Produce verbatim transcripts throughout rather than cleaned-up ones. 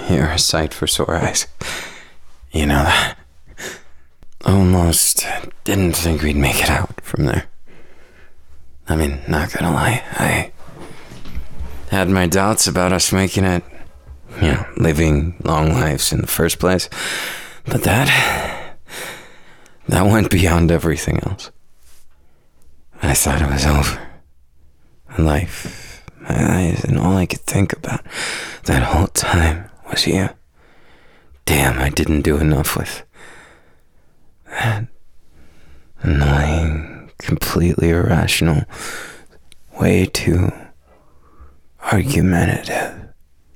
you're a sight for sore eyes. You know that. Almost didn't think we'd make it out from there. I mean, not gonna lie, I had my doubts about us making it, you know, living long lives in the first place. But that, that went beyond everything else. I thought it was over. Life, my eyes, and all I could think about that whole time was you. Damn, I didn't do enough with that annoying, completely irrational, way too argumentative,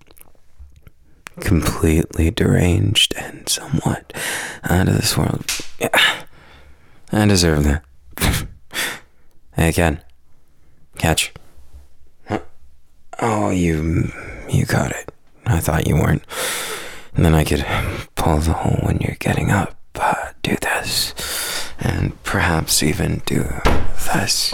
completely deranged, and somewhat out of this world. Yeah, I deserve that. Hey, Ken. Catch. Huh? Oh, you, you got it. I thought you weren't. And then I could pull the hole when you're getting up. Uh, do this, and perhaps even do this.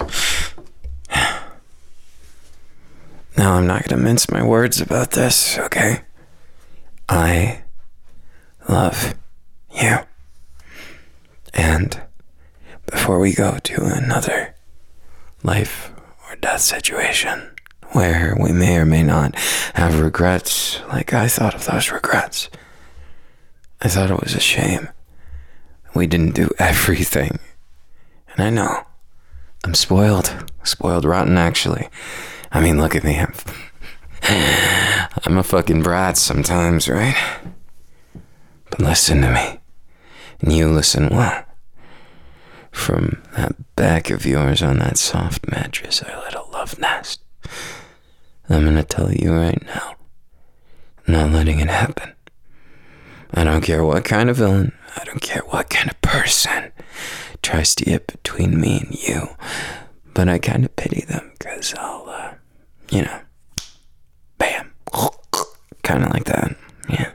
Now, I'm not gonna mince my words about this, okay? I love you. And before we go to another life or death situation where we may or may not have regrets, like I thought of those regrets, I thought it was a shame we didn't do everything. And I know, I'm spoiled. Spoiled rotten, actually. I mean, look at me. I'm, I'm a fucking brat sometimes, right? But listen to me. And you listen well. From that back of yours on that soft mattress, our little love nest. I'm gonna tell you right now, I'm not letting it happen. I don't care what kind of villain, I don't care what kind of person tries to get between me and you, but I kind of pity them, because I'll, uh, you know, bam, kind of like that, yeah.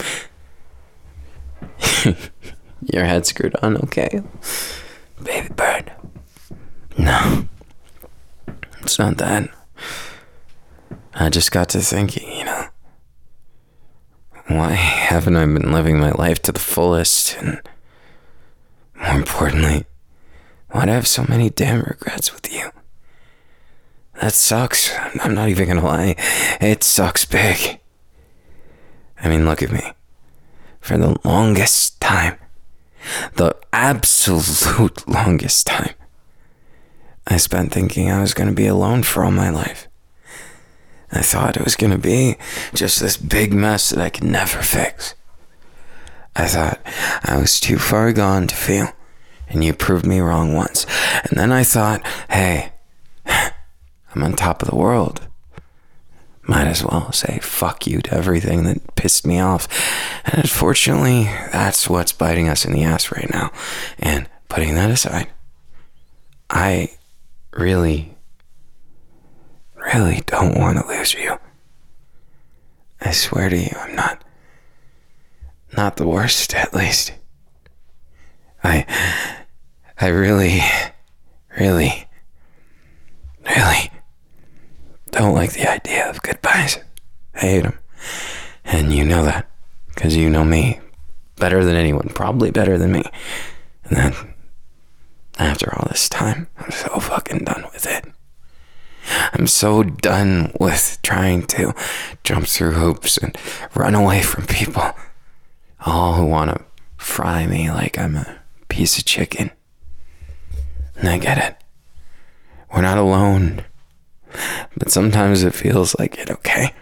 Your head screwed on, okay? Baby bird. No, it's not that. I just got to thinking, you know, why haven't I been living my life to the fullest? And more importantly, why do I have so many damn regrets with you? That sucks. I'm not even gonna lie. It sucks big. I mean, look at me. For the longest time, the absolute longest time, I spent thinking I was gonna be alone for all my life. I thought it was gonna be just this big mess that I could never fix. I thought I was too far gone to feel, and you proved me wrong once. And then I thought, hey, I'm on top of the world. Might as well say fuck you to everything that pissed me off. And unfortunately, that's what's biting us in the ass right now. And putting that aside, I really... really don't want to lose you. I swear to you, I'm not, not the worst, at least. I, I really, really, really don't like the idea of goodbyes. I hate them. And you know that, because you know me better than anyone, probably better than me. And then, after all this time, I'm so fucking done with it. I'm so done with trying to jump through hoops and run away from people, all who want to fry me like I'm a piece of chicken. And I get it. We're not alone, but sometimes it feels like it, okay?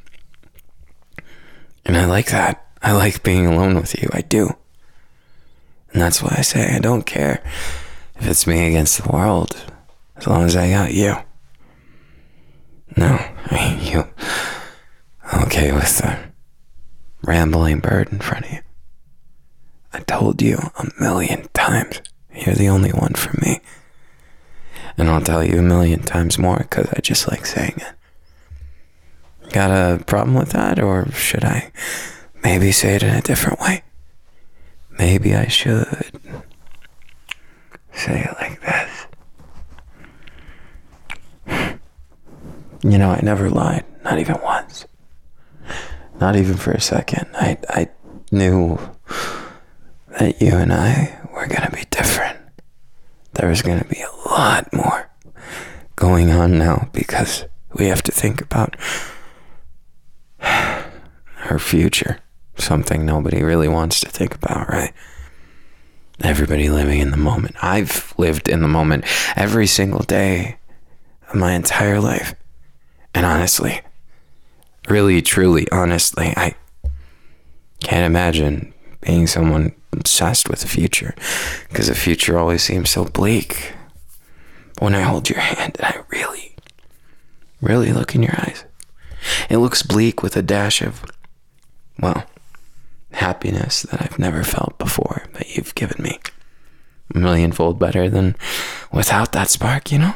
And I like that. I like being alone with you. I do. And that's why I say I don't care if it's me against the world, as long as I got you. No, I mean, you okay with the rambling bird in front of you? I told you a million times, you're the only one for me. And I'll tell you a million times more, because I just like saying it. Got a problem with that, or should I maybe say it in a different way? Maybe I should say it like this. You know, I never lied, not even once. Not even for a second. I, I knew that you and I were going to be different. There was going to be a lot more going on now because we have to think about her future. Something nobody really wants to think about, right? Everybody living in the moment. I've lived in the moment every single day of my entire life. And honestly, really, truly, honestly, I can't imagine being someone obsessed with the future, because the future always seems so bleak. But when I hold your hand and I really, really look in your eyes, it looks bleak with a dash of, well, happiness that I've never felt before, that you've given me. A millionfold better than without that spark, you know?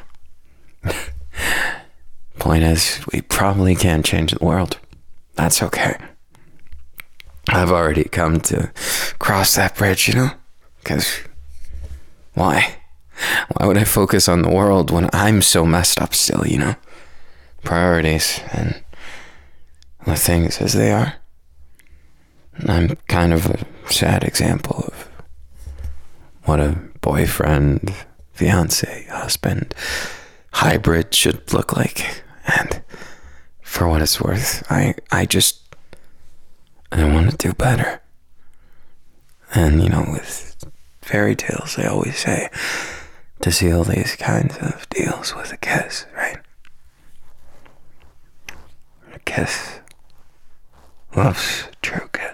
Point is, we probably can't change the world. That's okay. I've already come to cross that bridge, you know? Because why? Why would I focus on the world when I'm so messed up still, you know? Priorities and the things as they are. I'm kind of a sad example of what a boyfriend, fiance, husband, hybrid should look like. And for what it's worth, I, I just, I want to do better. And, you know, with fairy tales, they always say to seal these kinds of deals with a kiss, right? A kiss. Love's true kiss.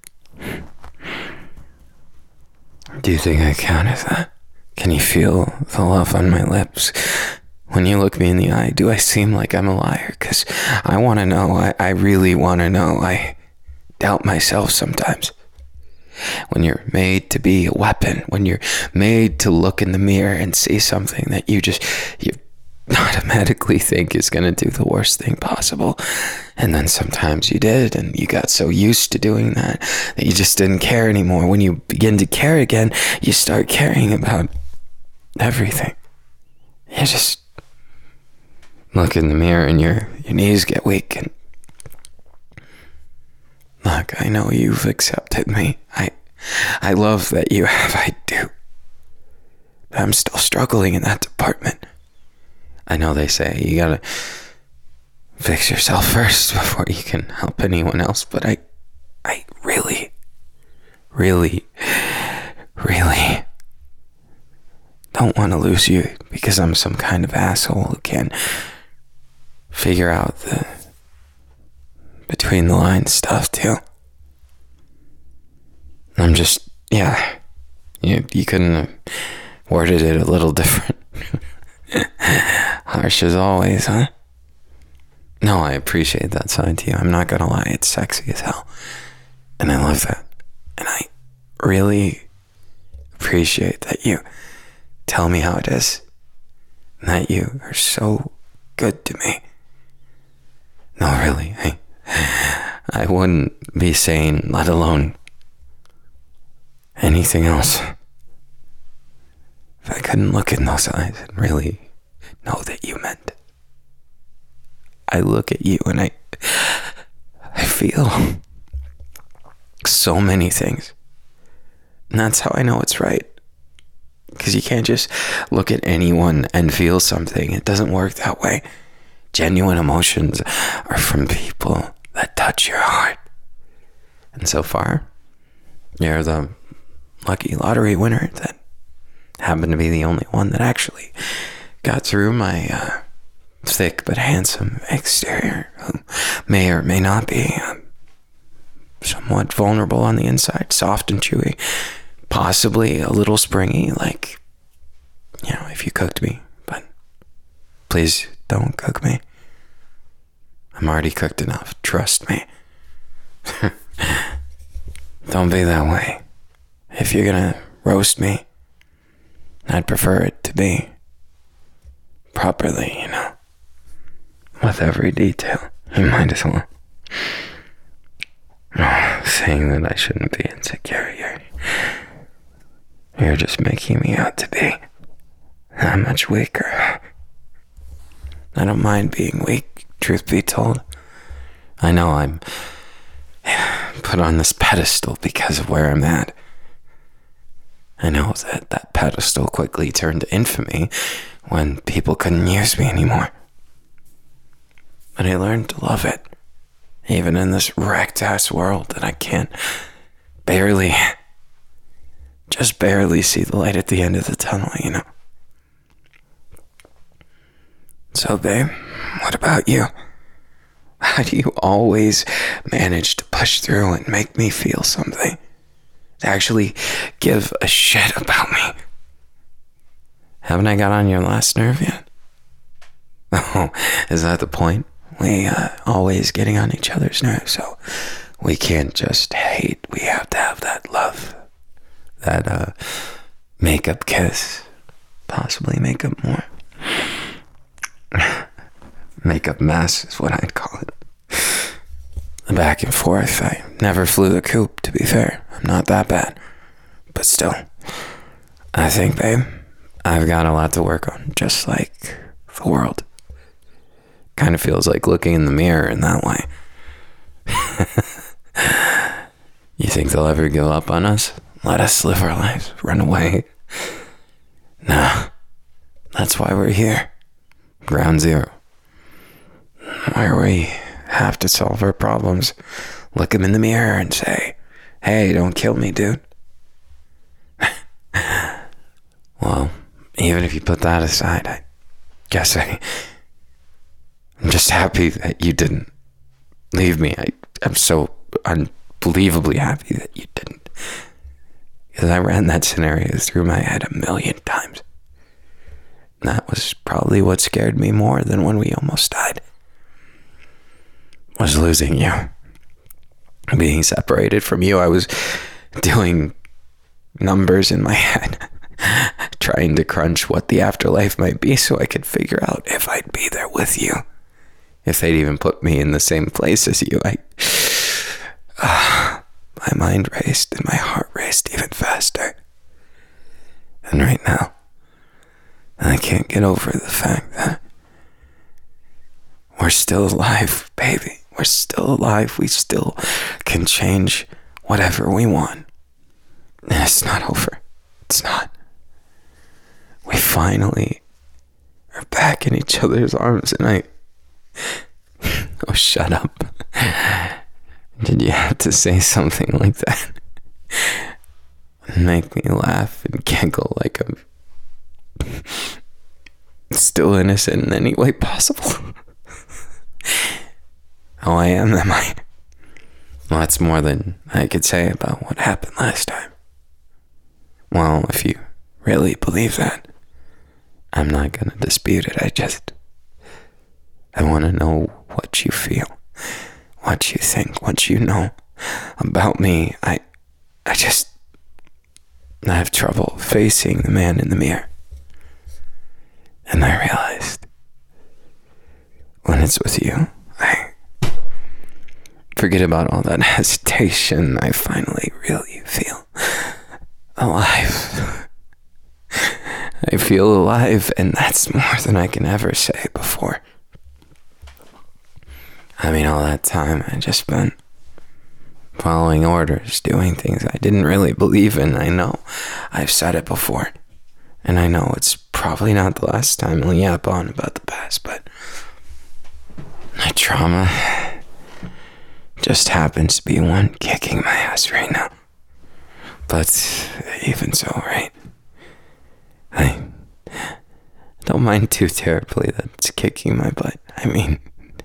Do you think I count as that? Can you feel the love on my lips? When you look me in the eye, do I seem like I'm a liar? Because I want to know. I, I really want to know. I doubt myself sometimes. When you're made to be a weapon, when you're made to look in the mirror and see something that you just, you automatically think is going to do the worst thing possible. And then sometimes you did, and you got so used to doing that that you just didn't care anymore. When you begin to care again, you start caring about everything. You just look in the mirror and your, your knees get weak. And look, I know you've accepted me. I, I love that you have. I do. But I'm still struggling in that department. I know they say you gotta fix yourself first before you can help anyone else, but I, I really, really, really don't want to lose you because I'm some kind of asshole who can't figure out the between the lines stuff too. I'm just, yeah, you, you couldn't have worded it a little different. Harsh as always, huh? No, I appreciate that side to you. I'm not gonna lie, it's sexy as hell. And I love that. And I really appreciate that you tell me how it is. And that you are so good to me. No, really, I, I wouldn't be sane, let alone anything else, if I couldn't look in those eyes and really know that you meant it. I look at you and I I feel so many things. And that's how I know it's right. Because you can't just look at anyone and feel something. It doesn't work that way. Genuine emotions are from people that touch your heart. And so far, you're the lucky lottery winner that happened to be the only one that actually got through my uh, thick but handsome exterior, who may or may not be uh, somewhat vulnerable on the inside, soft and chewy, possibly a little springy, like, you know, if you cooked me. But please don't cook me. I'm already cooked enough, trust me. Don't be that way. If you're gonna roast me, I'd prefer it to be properly, you know, with every detail. You might as well. Oh, saying that I shouldn't be insecure, you're, you're just making me out to be that much weaker. I don't mind being weak, truth be told. I know I'm put on this pedestal because of where I'm at. I know that that pedestal quickly turned to infamy when people couldn't use me anymore. But I learned to love it, even in this wrecked-ass world that I can't barely, just barely see the light at the end of the tunnel, you know? So, babe, what about you? How do you always manage to push through and make me feel something? To actually give a shit about me? Haven't I got on your last nerve yet? Oh, is that the point? We uh, always getting on each other's nerves, so we can't just hate. We have to have that love, that uh, make-up kiss, possibly make up more. Make-up mess is what I'd call it. The back and forth. I never flew the coop, to be fair. I'm not that bad. But still, I think, babe, I've got a lot to work on, just like the world. Kind of feels like looking in the mirror in that way. You think they'll ever give up on us? Let us live our lives, run away? Nah, that's why we're here. Ground zero. Where we have to solve our problems. Look them in the mirror and say, hey, don't kill me, dude. Well, even if you put that aside, I guess I... I'm just happy that you didn't leave me. I, I'm so unbelievably happy that you didn't. Because I ran that scenario through my head a million times. And that was probably what scared me more than when we almost died. Was losing you. Being separated from you. I was doing numbers in my head. Trying to crunch what the afterlife might be so I could figure out if I'd be there with you. If they'd even put me in the same place as you, I... Uh, my mind raced and my heart raced even faster. And right now, I can't get over the fact that we're still alive, baby. We're still alive. We still can change whatever we want. And it's not over. It's not. We finally are back in each other's arms, and I... Oh, shut up. Did you have to say something like that? Make me laugh and giggle like I'm still innocent in any way possible? Oh, I am, am I? Well, that's more than I could say about what happened last time. Well, if you really believe that, I'm not gonna dispute it. I just... I want to know what you feel, what you think, what you know about me. I, I just, I have trouble facing the man in the mirror. And I realized, when it's with you, I forget about all that hesitation. I finally really feel alive. I feel alive, and that's more than I can ever say before. I mean, all that time I just been following orders, doing things I didn't really believe in. I know I've said it before, and I know it's probably not the last time I'll yap on about the past, but my trauma just happens to be one kicking my ass right now. But even so, right? I don't mind too terribly that it's kicking my butt. I mean...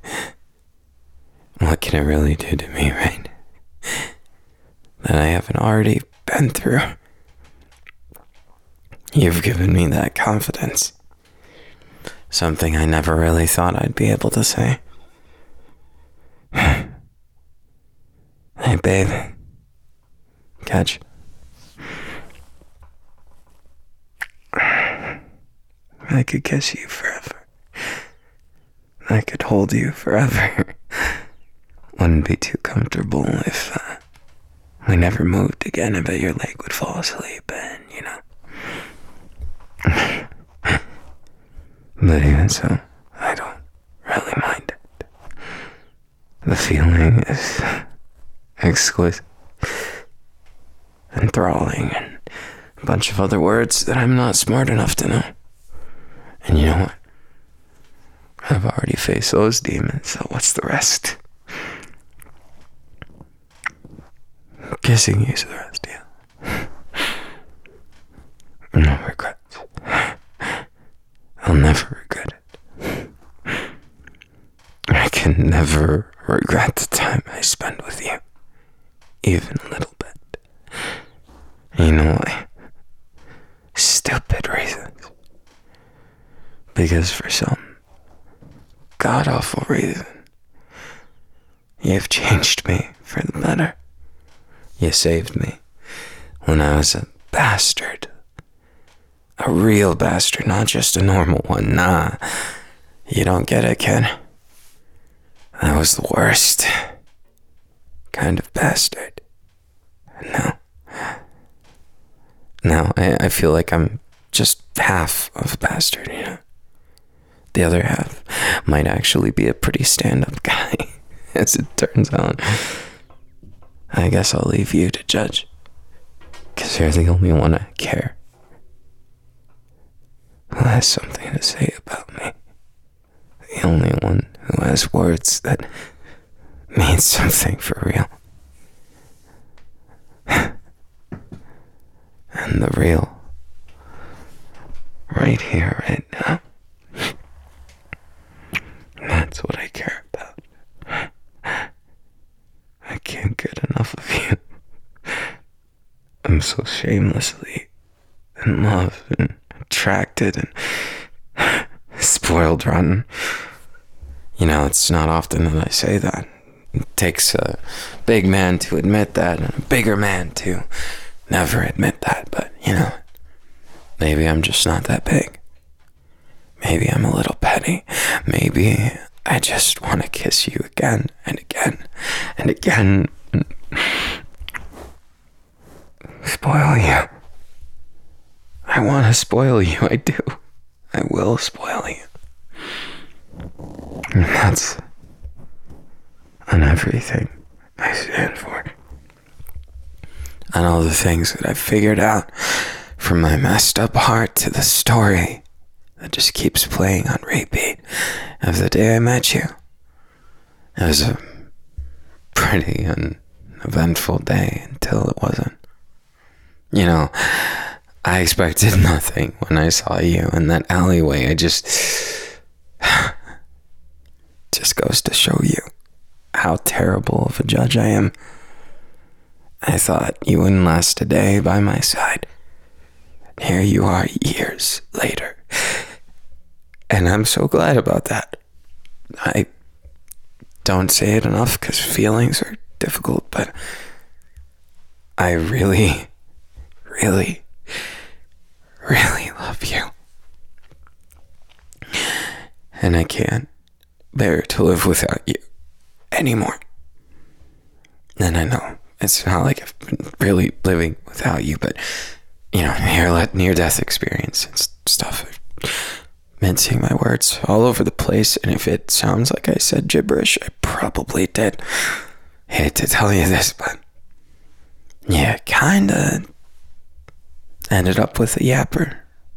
What can it really do to me, right? That I haven't already been through. You've given me that confidence. Something I never really thought I'd be able to say. Hey, babe. Catch. I could kiss you forever. I could hold you forever. Wouldn't be too comfortable if uh, we never moved again. I bet your leg would fall asleep and, you know. But even so, I don't really mind it. The feeling is exquisite, enthralling, and a bunch of other words that I'm not smart enough to know. And you know what? I've already faced those demons, so what's the rest? Kissing you's the rest, yeah. No regrets. I'll never regret it. I can never regret the time I spent with you, even a little bit. You know why? Stupid reasons. Because for some god-awful reason, you've changed me for the better. You saved me when I was a bastard. A real bastard, not just a normal one. Nah, you don't get it, kid. I was the worst kind of bastard. No. Now, I, I feel like I'm just half of a bastard, you know? The other half might actually be a pretty stand-up guy, as it turns out. I guess I'll leave you to judge, because you're the only one I care who has something to say about me. The only one who has words that mean something for real. And the real, right here, right now. That's what I care about. I can't get enough of you. I'm so shamelessly in love and attracted and spoiled rotten. You know, it's not often that I say that. It takes a big man to admit that, and a bigger man to never admit that. But, you know, maybe I'm just not that big. Maybe I'm a little petty. Maybe I just want to kiss you again and again and again. Spoil you. I want to spoil you. I do. I will spoil you. And that's on everything I stand for. On all the things that I've figured out, from my messed up heart to the story that just keeps playing on repeat of the day I met you. It was a pretty uneventful day until it wasn't. You know, I expected nothing when I saw you in that alleyway. I just... just goes to show you how terrible of a judge I am. I thought you wouldn't last a day by my side. Here you are years later. And I'm so glad about that. I don't say it enough because feelings are difficult, but I really, really, really love you. And I can't bear to live without you anymore. And I know it's not like I've been really living without you, but, you know, near, near-death experience and stuff. Mincing my words all over the place, and if it sounds like I said gibberish, I probably did. Hate to tell you this, but yeah, kinda ended up with a yapper.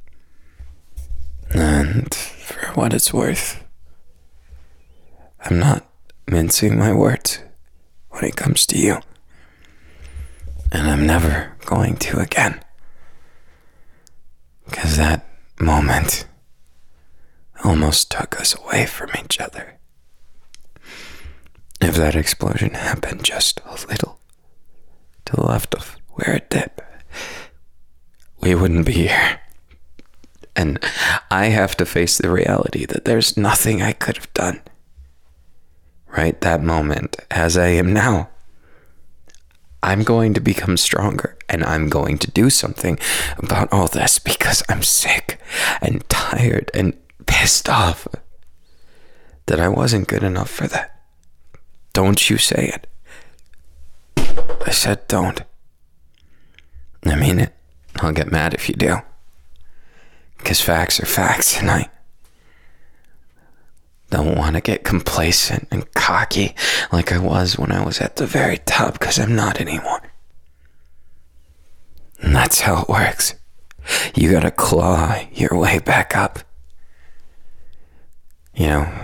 And for what it's worth, I'm not mincing my words when it comes to you. And I'm never going to again. Because that moment almost took us away from each other. If that explosion happened just a little to the left of where it did, we wouldn't be here. And I have to face the reality that there's nothing I could have done right that moment as I am now. I'm going to become stronger, and I'm going to do something about all this because I'm sick and tired and pissed off that I wasn't good enough for that. Don't you say it. I said don't. I mean it. I'll get mad if you do. Because facts are facts, and I Don't want to get complacent and cocky like I was when I was at the very top, because I'm not anymore. And that's how it works. You gotta claw your way back up. You know,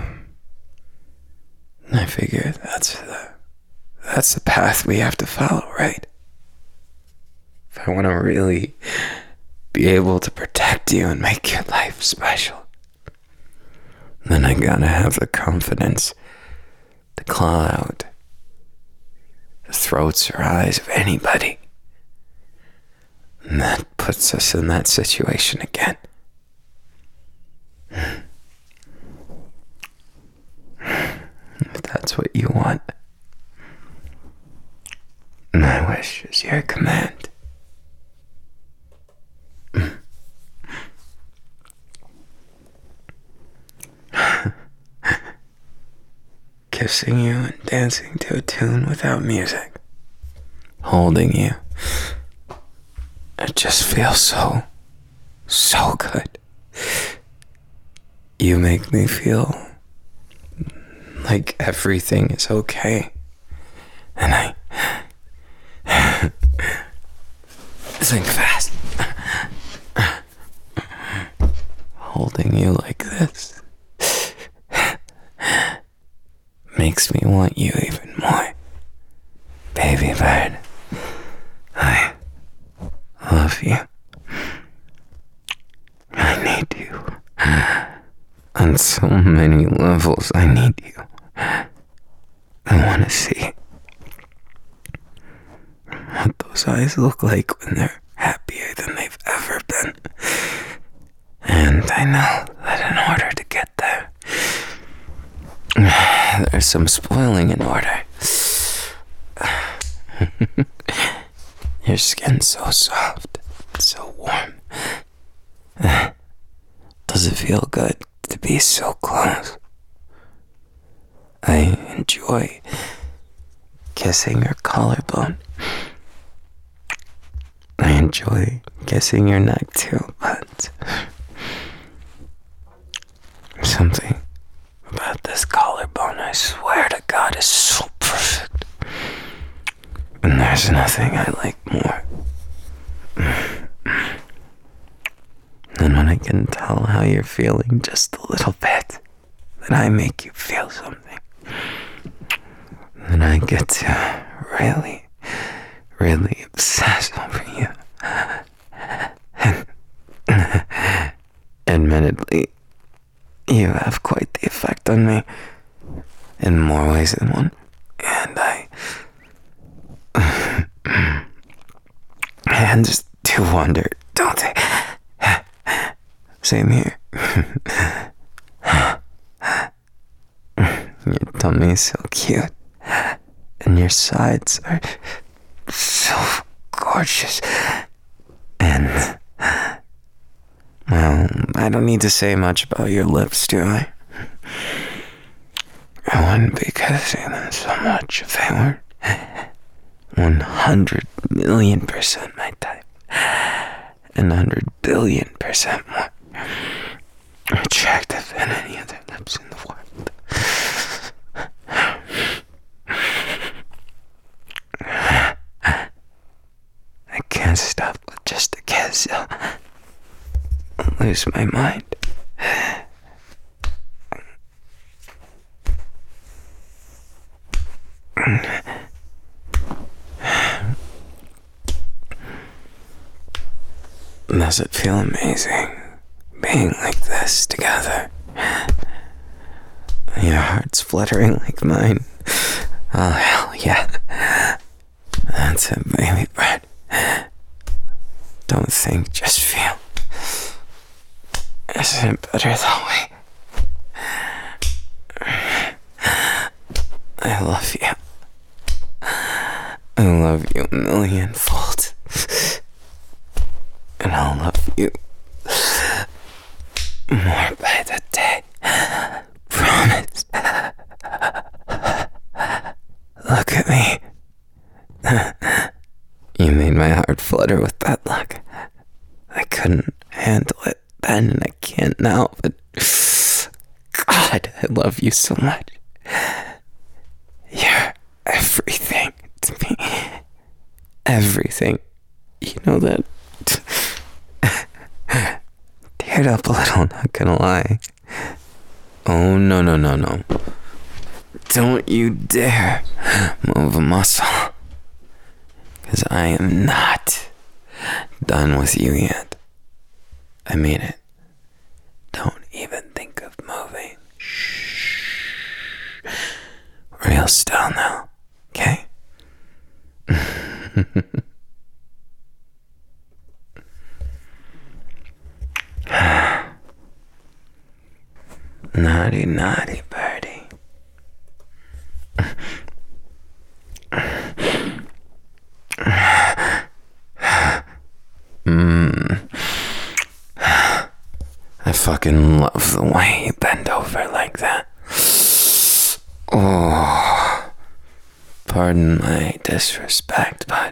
I figure that's the, that's the path we have to follow, right? If I want to really be able to protect you and make your life special, then I gotta have the confidence to claw out the throats or eyes of anybody. And that puts us in that situation again. If that's what you want, my wish is your command. Kissing you and dancing to a tune without music. Holding you. It just feels so, so good. You make me feel like everything is okay. And I think fast. Holding you like this makes me want you even more. Baby bird, I love you. I need you. On so many levels, I need you. I want to see what those eyes look like when they're happier than they've ever been. And I know that in order to get there, there's some spoiling in order. Your skin's so soft, so warm. Does it feel good to be so close? I enjoy kissing your collarbone. I enjoy kissing your neck too, but something about this collarbone, I swear to God, is so perfect. And there's nothing I like more than when I can tell how you're feeling just a little bit, that I make you feel something. Then I get to really, really obsess over you. And admittedly, you have quite the effect on me in more ways than one. And I hands do wonder, don't they? Same here. Your tummy is so cute, and your sides are so gorgeous. And, well, I don't need to say much about your lips, do I? I wouldn't be kissing them so much if they weren't one hundred million percent my type, and one hundred billion percent more attractive than any other lips in the world. I can't stop with just a kiss. I'll lose my mind. Does it feel amazing being like this together? Your heart's fluttering like mine. Oh, hell yeah. That's it, baby bird. Don't think, just feel. Isn't it better that way? I love you. I love you a millionfold. And I'll love you more by the day. Promise. Look at me. You made my heart flutter with that look. I couldn't handle it then, and I can't now, but God, I love you so much. You're everything to me. Everything. You know that? Teared up a little, not gonna lie. Oh, no, no, no, no. Don't you dare move a muscle. Because I am not done with you yet. I mean it. Don't even think of moving. Shh. Real still now, okay? Naughty, naughty birdie. Mmm. I fucking love the way you bend over like that. Oh. Pardon my disrespect, but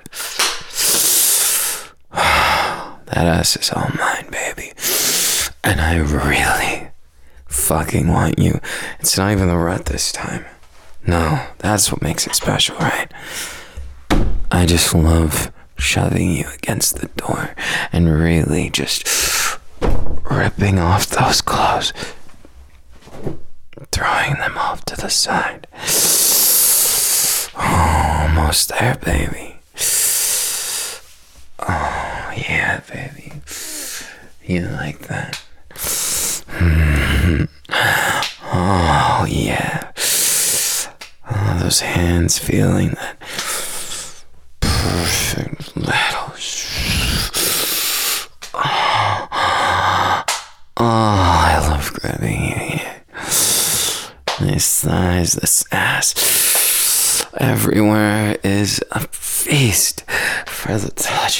that ass is all mine, baby. And I really fucking want you. It's not even the rut this time. No, that's what makes it special, right? I just love shoving you against the door and really just ripping off those clothes, throwing them off to the side. Oh, almost there, baby. Oh, yeah, baby. You like that? Oh, yeah. Oh, those hands feeling that perfect little. Oh, oh, I love grabbing you. These thighs, this ass. Everywhere is a feast for the touch.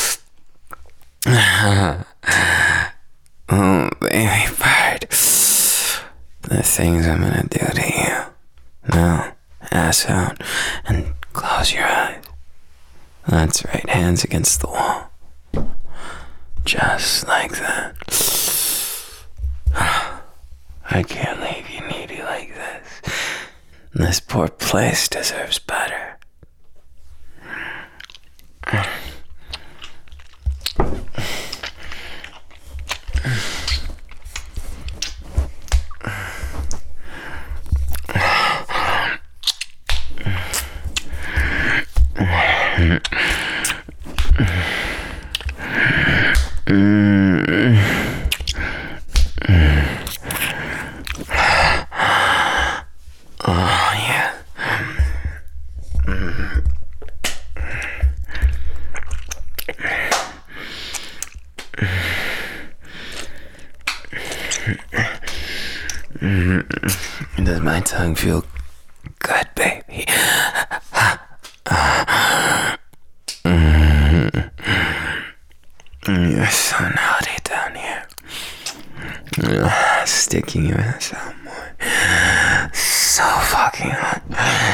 Oh, baby bird. The things I'm gonna do to you. Now, ass out and close your eyes. That's right, hands against the wall. Just like that. I can't leave you needy like this. This poor place deserves better. Oh, yeah. Does my tongue feel good, baby? You're so naughty down here. Sticking your ass out more. So fucking hot.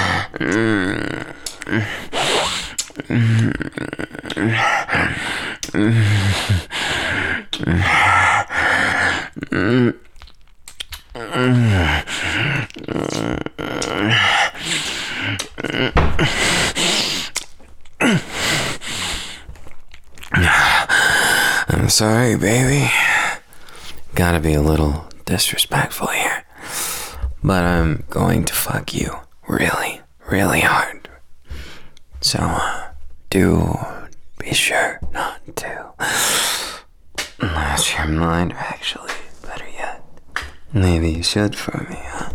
I'm sorry, baby. Gotta be a little disrespectful here. But I'm going to fuck you really, really hard. So, uh, do be sure not to lose your mind, or actually, better yet, maybe you should for me, huh?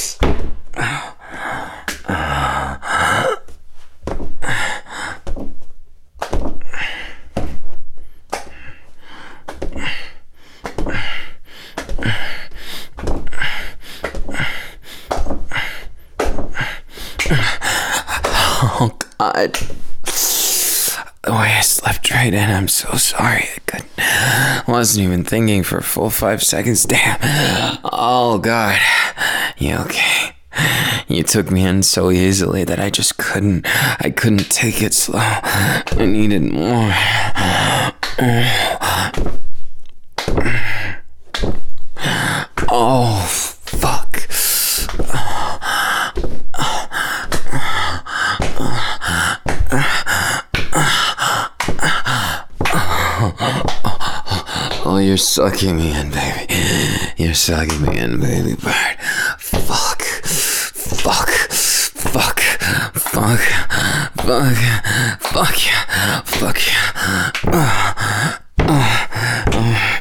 Oh, God. The way I slept right in, I'm so sorry. I couldn't, wasn't even thinking for a full five seconds. Damn. Oh, God. You okay? You took me in so easily that I just couldn't, I couldn't take it slow. I needed more. Oh, fuck. you're sucking me in, baby. You're sucking me in, baby bird. Fuck. Fuck. Fuck. Fuck. Fuck. Fuck yeah. Fuck yeah. Uh, uh, uh,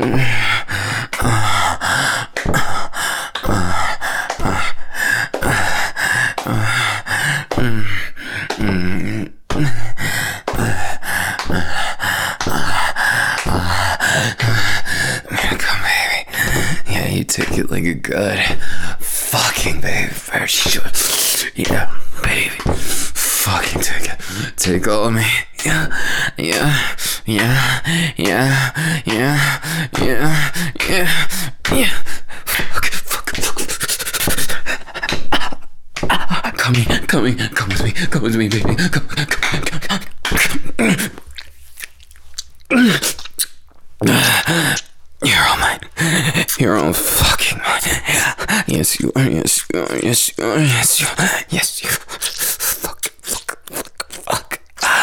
Come, baby. Yeah, you took it like a good fucking baby. Very sure. Yeah, baby. Fucking take it. Take all of me. Yeah, yeah, yeah, yeah, yeah, yeah, yeah, yeah. Fuck, fuck, fuck. Come here, come here, come with me, come with me, baby. Come, come, come, come. You're all mine. You're all fucking mine. Yes, you are. Yes, you are. Yes, you are. Yes, you are. Yes, you. Fuck. Fuck. Fuck. Fuck.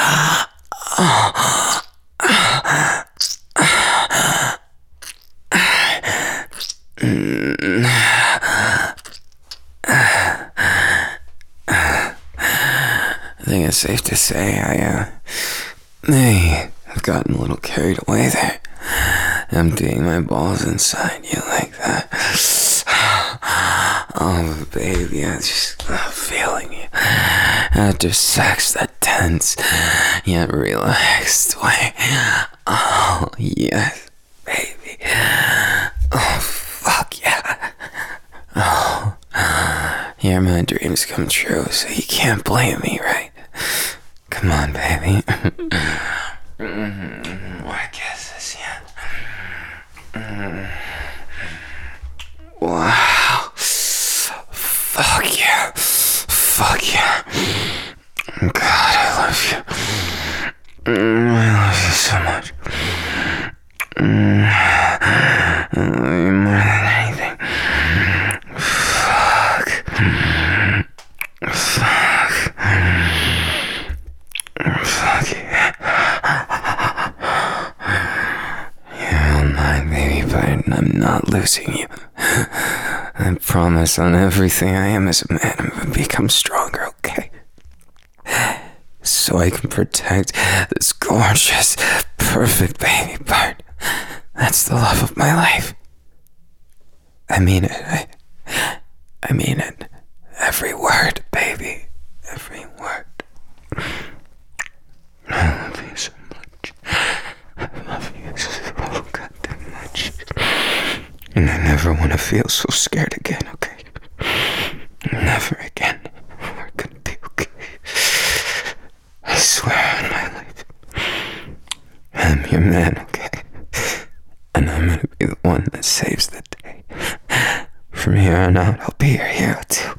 I think it's safe to say I, uh, may have gotten a little carried away there. Emptying my balls inside you like that. Oh, baby, I just love feeling you. After sex, that tense, yet relaxed way. Oh, yes, baby. Oh, fuck yeah. Oh, yeah, my dreams come true, so you can't blame me, right? Come on, baby. Mm-hmm. What kisses, yeah. Mm. Wow. Fuck yeah. Fuck yeah. God, I love you. Mm, I love you so much. Mm. I love you more than anything. Fuck. Fuck. Fuck yeah. You're all mine, baby, but I'm not losing you. I promise on everything I am as a man, I'm gonna become stronger, okay? So I can protect this gorgeous, perfect baby bird. That's the love of my life. I mean it. I, I mean it. Every word, baby. Every word. I love you so much. I love you so goddamn much. And I never want to feel so scared again, okay? Never again. We're gonna be okay. I swear on my life. I'm your man, okay? And I'm gonna be the one that saves the day. From here on out, I'll be your hero too.